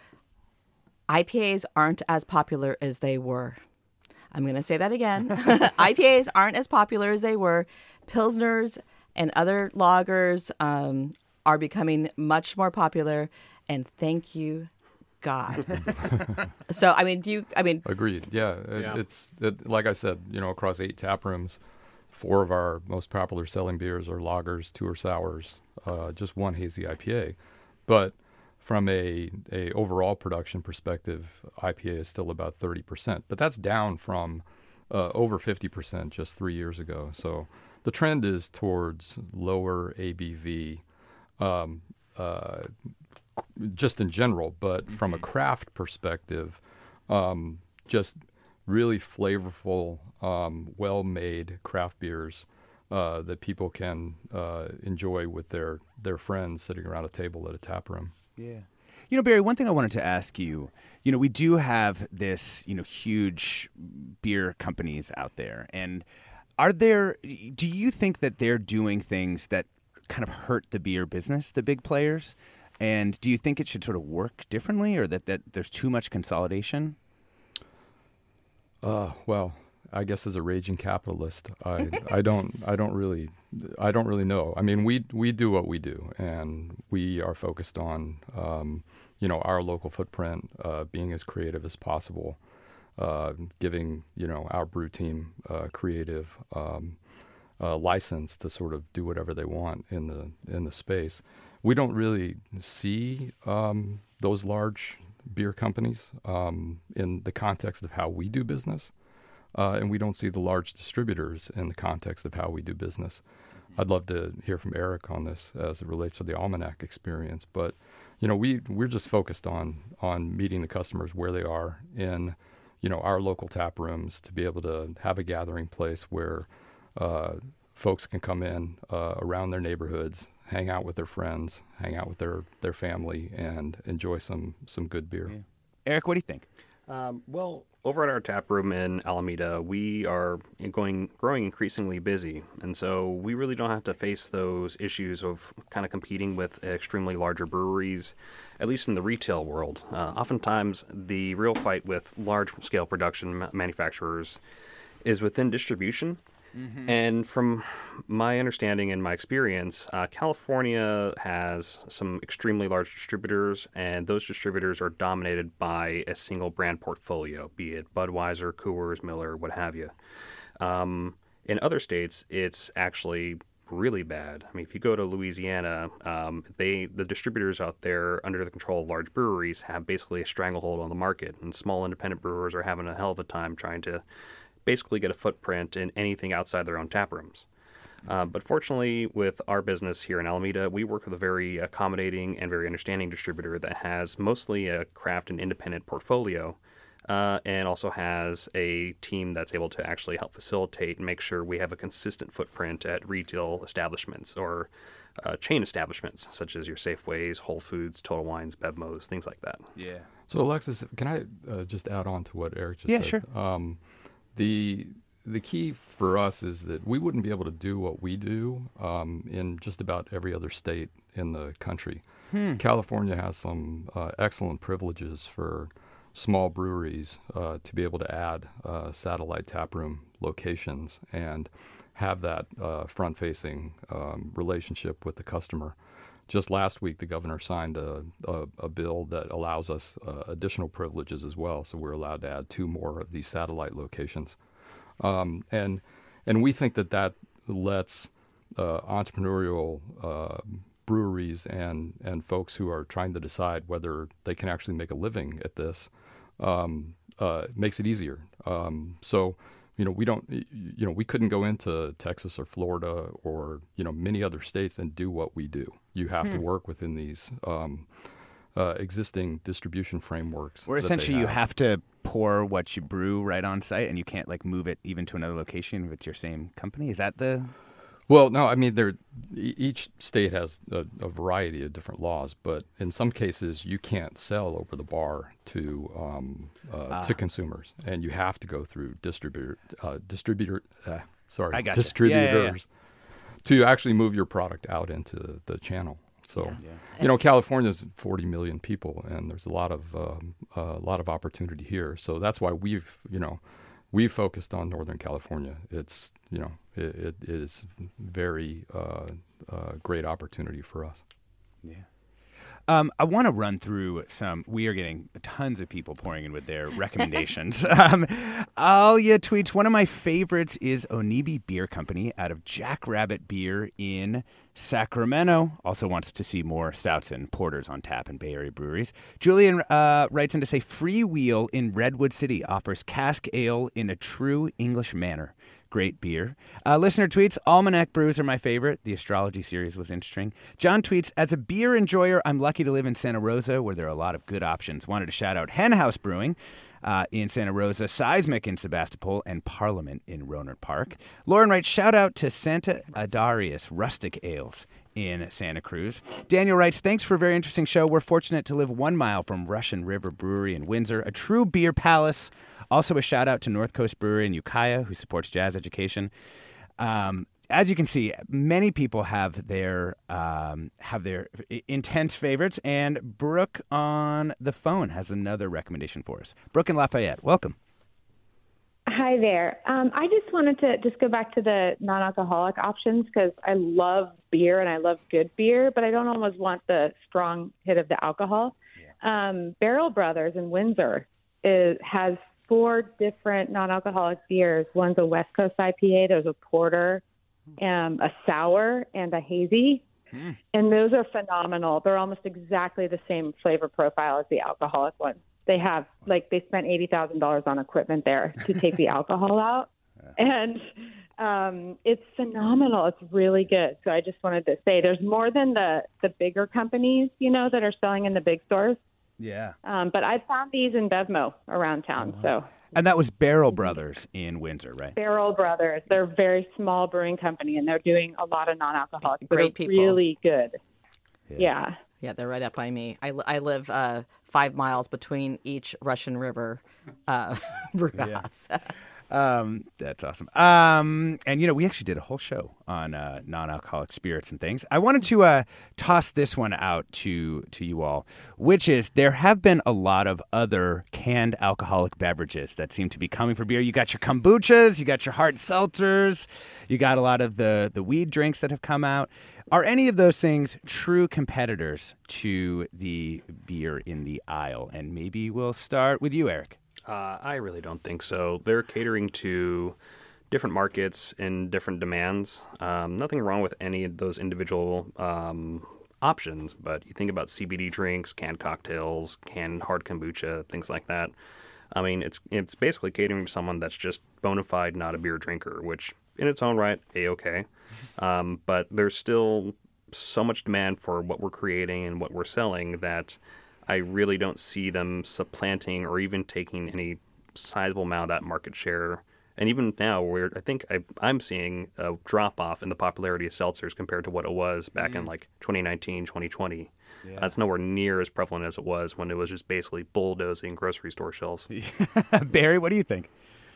IPAs aren't as popular as they were. I'm going to say that again. IPAs aren't as popular as they were. Pilsners and other lagers are becoming much more popular, and thank you, God. So, Agreed. Yeah. It's like I said, across 8 tap rooms, 4 of our most popular selling beers are lagers, 2 are sours, just 1 hazy IPA. But from a overall production perspective, IPA is still about 30%, but that's down from over 50% just 3 years ago. So the trend is towards lower ABV, just in general, but from a craft perspective, just really flavorful, well-made craft beers that people can enjoy with their friends sitting around a table at a tap room. Barry, one thing I wanted to ask you, we do have this, huge beer companies out there. And do you think that they're doing things that kind of hurt the beer business, the big players? And do you think it should sort of work differently, or that there's too much consolidation? Well, I guess as a raging capitalist, I don't really know. I mean, we do what we do, and we are focused on our local footprint, being as creative as possible, giving our brew team creative license to sort of do whatever they want in the space. We don't really see those large beer companies in the context of how we do business. And we don't see the large distributors in the context of how we do business. I'd love to hear from Eric on this as it relates to the Almanac experience. But, we're just focused on meeting the customers where they are in, our local tap rooms, to be able to have a gathering place where folks can come in around their neighborhoods, hang out with their friends, hang out with their family, and enjoy some good beer. Yeah. Eric, what do you think? Well, over at our tap room in Alameda, we are growing increasingly busy. And so we really don't have to face those issues of kind of competing with extremely larger breweries, at least in the retail world. Oftentimes, the real fight with large-scale production manufacturers is within distribution. Mm-hmm. And from my understanding and my experience, California has some extremely large distributors, and those distributors are dominated by a single brand portfolio, be it Budweiser, Coors, Miller, what have you. In other states, it's actually really bad. I mean, if you go to Louisiana, the distributors out there under the control of large breweries have basically a stranglehold on the market, and small independent brewers are having a hell of a time trying to basically get a footprint in anything outside their own tap rooms. But fortunately, with our business here in Alameda, we work with a very accommodating and very understanding distributor that has mostly a craft and independent portfolio, and also has a team that's able to actually help facilitate and make sure we have a consistent footprint at retail establishments or chain establishments, such as your Safeways, Whole Foods, Total Wines, Bevmos, things like that. Yeah. So, Alexis, can I just add on to what Eric just said? Yeah, sure. The key for us is that we wouldn't be able to do what we do in just about every other state in the country. California has some excellent privileges for small breweries to be able to add satellite taproom locations and have that front-facing relationship with the customer. Just last week, the governor signed a bill that allows us additional privileges as well. So we're allowed to add 2 more of these satellite locations. And we think that lets entrepreneurial breweries and folks who are trying to decide whether they can actually make a living at this, makes it easier. So we couldn't go into Texas or Florida or, many other states and do what we do. You have to work within these existing distribution frameworks. Or essentially you have to pour what you brew right on site, and you can't move it even to another location if it's your same company. Is that the... Well, no, I mean, each state has a variety of different laws, but in some cases you can't sell over the bar to consumers, and you have to go through distributors to actually move your product out into the channel. So, California's 40 million people, and there's a lot of opportunity here. So that's why we've focused on Northern California. It's it is very great opportunity for us. Yeah. I want to run through some. We are getting tons of people pouring in with their recommendations. Alia tweets, one of my favorites is Onibi Beer Company out of Jackrabbit Beer in Sacramento. Also wants to see more stouts and porters on tap in Bay Area breweries. Julian writes in to say Freewheel in Redwood City offers cask ale in a true English manner. Great beer. Listener tweets, Almanac brews are my favorite. The astrology series was interesting. John tweets, as a beer enjoyer, I'm lucky to live in Santa Rosa where there are a lot of good options. Wanted to shout out Hen House Brewing in Santa Rosa, Seismic in Sebastopol, and Parliament in Rohnert Park. Lauren writes, shout out to Santa Adarius Rustic Ales in Santa Cruz. Daniel writes, thanks for a very interesting show. We're fortunate to live 1 mile from Russian River Brewery in Windsor, a true beer palace. Also a shout out to North Coast Brewery in Ukiah, who supports jazz education. As you can see, many people have their intense favorites, and Brooke on the phone has another recommendation for us. Brooke in Lafayette, welcome. Hi there. I just wanted to just go back to the non-alcoholic options because I love beer and I love good beer, but I don't always want the strong hit of the alcohol. Yeah. Barrel Brothers in Windsor has 4 different non-alcoholic beers. One's a West Coast IPA, there's a porter, a sour, and a hazy. And those are phenomenal. They're almost exactly the same flavor profile as the alcoholic ones. They have, they spent $80,000 on equipment there to take the alcohol out. And it's phenomenal. It's really good. So I just wanted to say there's more than the bigger companies, that are selling in the big stores. Yeah. But I found these in Bevmo around town. So. And that was Barrel Brothers in Windsor, right? Barrel Brothers. They're a very small brewing company, and they're doing a lot of non-alcoholic. Great people. Really good. Yeah. Yeah, they're right up by me. I live 5 miles between each Russian River brew house. That's awesome. And, we actually did a whole show on non-alcoholic spirits and things. I wanted to toss this one out to you all, which is there have been a lot of other canned alcoholic beverages that seem to be coming for beer. You got your kombuchas, you got your hard seltzers, you got a lot of the weed drinks that have come out. Are any of those things true competitors to the beer in the aisle? And maybe we'll start with you, Eric. I really don't think so. They're catering to different markets and different demands. Nothing wrong with any of those individual options, but you think about CBD drinks, canned cocktails, canned hard kombucha, things like that. I mean, it's basically catering to someone that's just bona fide not a beer drinker, which in its own right, A-okay. But there's still so much demand for what we're creating and what we're selling that I really don't see them supplanting or even taking any sizable amount of that market share. And even now, where I think I'm seeing a drop-off in the popularity of seltzers compared to what it was back in 2019, 2020. Yeah. That's nowhere near as prevalent as it was when it was just basically bulldozing grocery store shelves. Barry, what do you think?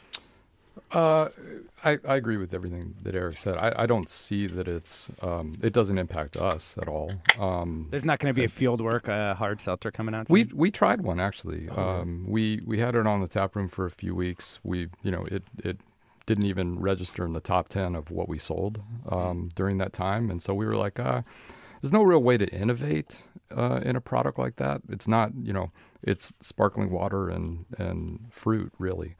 I agree with everything that Eric said. I don't see that it doesn't impact us at all. There's not going to be a Fieldwork hard seltzer coming out soon? We tried one actually. We had it on the tap room for a few weeks. It didn't even register in the top 10 of what we sold during that time, and so we were like, there's no real way to innovate in a product like that. It's not, it's sparkling water and fruit really.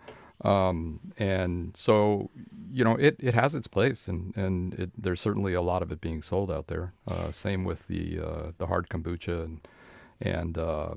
And so, it has its place, and there's certainly a lot of it being sold out there. Same with the hard kombucha and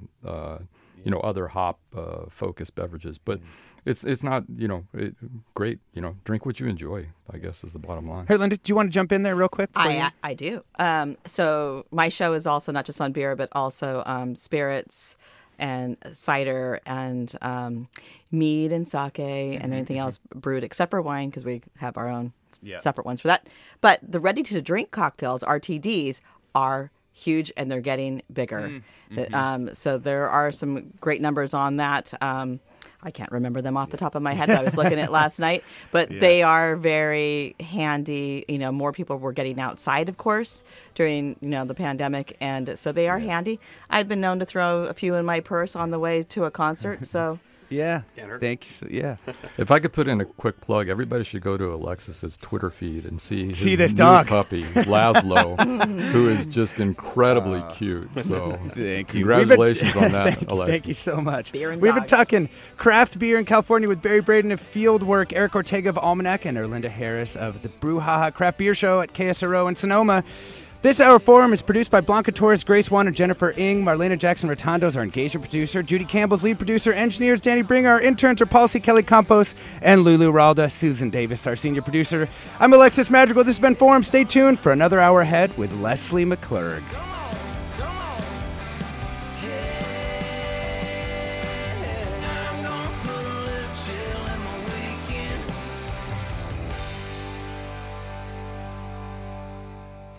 other hop focused beverages. But it's not great. Drink what you enjoy, I guess, is the bottom line. Hey, Linda, do you want to jump in there real quick? I do. So my show is also not just on beer, but also spirits and cider and mead and sake and anything else brewed except for wine because we have our own separate ones for that. But the ready-to-drink cocktails, RTDs, are huge and they're getting bigger. So there are some great numbers on that. I can't remember them off the top of my head, but I was looking at it last night. But they are very handy. More people were getting outside, of course, during the pandemic, and so they are handy. I've been known to throw a few in my purse on the way to a concert, so. Yeah, thanks. Yeah. If I could put in a quick plug, everybody should go to Alexis's Twitter feed and see his this new dog puppy, Laszlo, who is just incredibly cute. So thank you. Congratulations on that, Alexis. Thank you so much. Beer and We've been dogs. talking craft beer in California with Barry Braden of Fieldwork, Eric Ortega of Almanac, and Erlinda Harris of the Brouhaha Craft Beer Show at KSRO in Sonoma. This Hour Forum is produced by Blanca Torres, Grace Wan, and Jennifer Ng. Marlena Jackson-Rotondo is our engagement producer. Judy Campbell's lead producer. Engineers Danny Bringer. Our interns are Policy Kelly Campos and Lulu Ralda. Susan Davis, our senior producer. I'm Alexis Madrigal. This has been Forum. Stay tuned for another hour ahead with Leslie McClurg.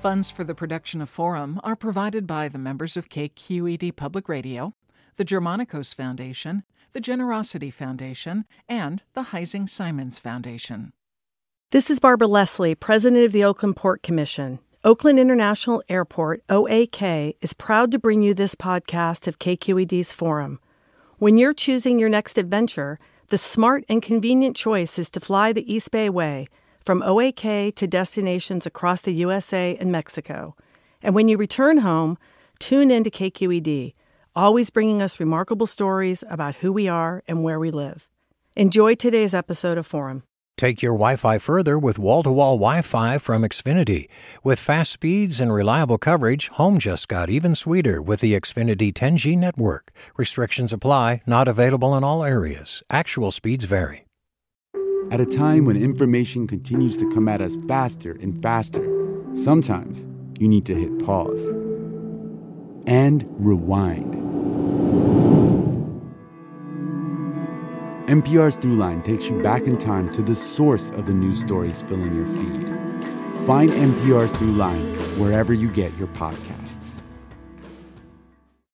Funds for the production of Forum are provided by the members of KQED Public Radio, the Germanicos Foundation, the Generosity Foundation, and the Heising Simons Foundation. This is Barbara Leslie, President of the Oakland Port Commission. Oakland International Airport, OAK, is proud to bring you this podcast of KQED's Forum. When you're choosing your next adventure, the smart and convenient choice is to fly the East Bay Way, from OAK to destinations across the USA and Mexico. And when you return home, tune in to KQED, always bringing us remarkable stories about who we are and where we live. Enjoy today's episode of Forum. Take your Wi-Fi further with wall-to-wall Wi-Fi from Xfinity. With fast speeds and reliable coverage, home just got even sweeter with the Xfinity 10G network. Restrictions apply, not available in all areas. Actual speeds vary. At a time when information continues to come at us faster and faster, sometimes you need to hit pause and rewind. NPR's Throughline takes you back in time to the source of the news stories filling your feed. Find NPR's Throughline wherever you get your podcasts.